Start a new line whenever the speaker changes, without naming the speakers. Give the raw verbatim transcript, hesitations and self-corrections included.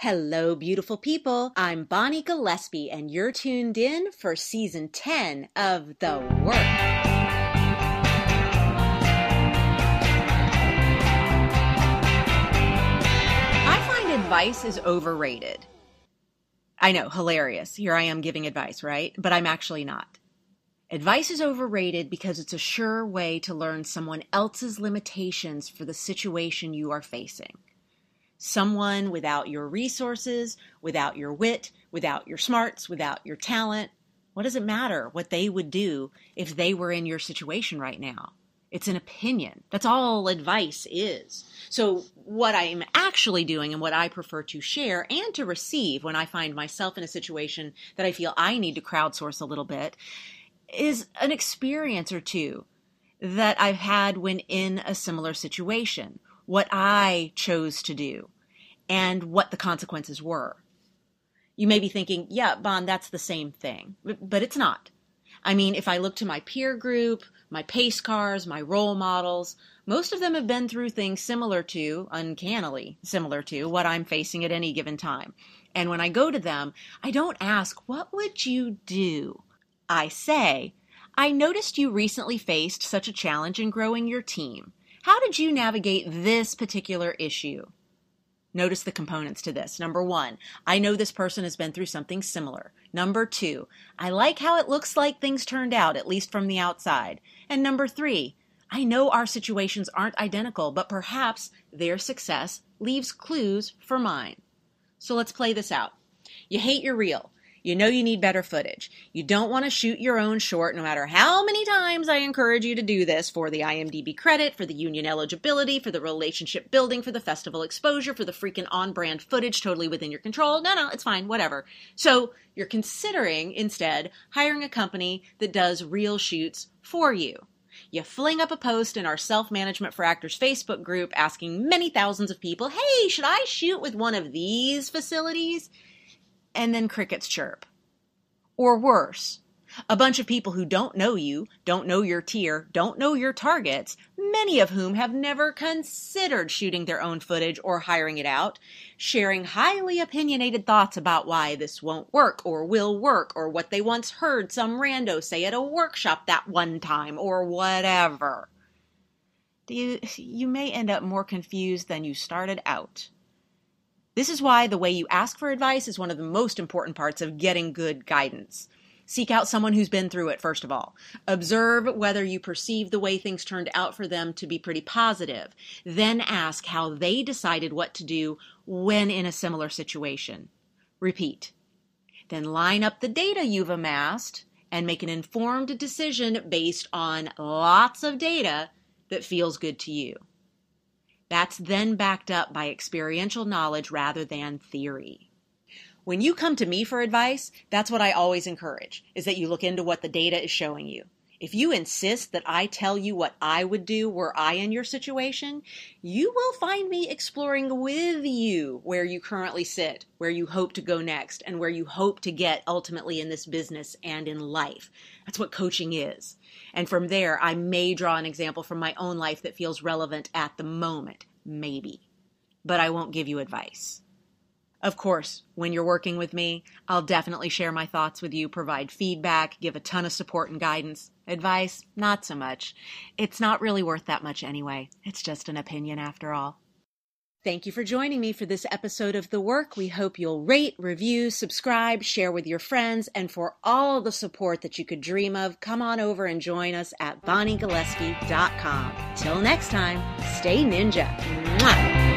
Hello, beautiful people. I'm Bonnie Gillespie, and you're tuned in for season ten of The Work. I find advice is overrated. I know, hilarious. Here I am giving advice, right? But I'm actually not. Advice is overrated because it's a sure way to learn someone else's limitations for the situation you are facing. Someone without your resources, without your wit, without your smarts, without your talent. What does it matter what they would do if they were in your situation right now? It's an opinion. That's all advice is. So what I'm actually doing and what I prefer to share and to receive when I find myself in a situation that I feel I need to crowdsource a little bit is an experience or two that I've had when in a similar situation, what I chose to do, and what the consequences were. You may be thinking, yeah, Bon, that's the same thing, but it's not. I mean, if I look to my peer group, my pace cars, my role models, most of them have been through things similar to, uncannily similar to, what I'm facing at any given time. And when I go to them, I don't ask, what would you do? I say, I noticed you recently faced such a challenge in growing your team. How did you navigate this particular issue? Notice the components to this. Number one, I know this person has been through something similar. Number two, I like how it looks like things turned out, at least from the outside. And number three, I know our situations aren't identical, but perhaps their success leaves clues for mine. So let's play this out. You hate your reel. You know you need better footage. You don't want to shoot your own short, no matter how many times I encourage you to do this for the I M D B credit, for the union eligibility, for the relationship building, for the festival exposure, for the freaking on-brand footage totally within your control. No, no, it's fine, whatever. So you're considering, instead, hiring a company that does reel shoots for you. You fling up a post in our Self-Management for Actors Facebook group asking many thousands of people, hey, should I shoot with one of these facilities? And then crickets chirp. Or worse, a bunch of people who don't know you, don't know your tier, don't know your targets, many of whom have never considered shooting their own footage or hiring it out, sharing highly opinionated thoughts about why this won't work or will work or what they once heard some rando say at a workshop that one time or whatever. You, you may end up more confused than you started out. This is why the way you ask for advice is one of the most important parts of getting good guidance. Seek out someone who's been through it, first of all. Observe whether you perceive the way things turned out for them to be pretty positive. Then ask how they decided what to do when in a similar situation. Repeat. Then line up the data you've amassed and make an informed decision based on lots of data that feels good to you. That's then backed up by experiential knowledge rather than theory. When you come to me for advice, that's what I always encourage, is that you look into what the data is showing you. If you insist that I tell you what I would do were I in your situation, you will find me exploring with you where you currently sit, where you hope to go next, and where you hope to get ultimately in this business and in life. That's what coaching is. And from there, I may draw an example from my own life that feels relevant at the moment, maybe. But I won't give you advice. Of course, when you're working with me, I'll definitely share my thoughts with you, provide feedback, give a ton of support and guidance. Advice, not so much. It's not really worth that much anyway. It's just an opinion after all. Thank you for joining me for this episode of The Work. We hope you'll rate, review, subscribe, share with your friends, and for all the support that you could dream of, come on over and join us at bonnie gillespie dot com. Till next time, stay ninja. Mwah!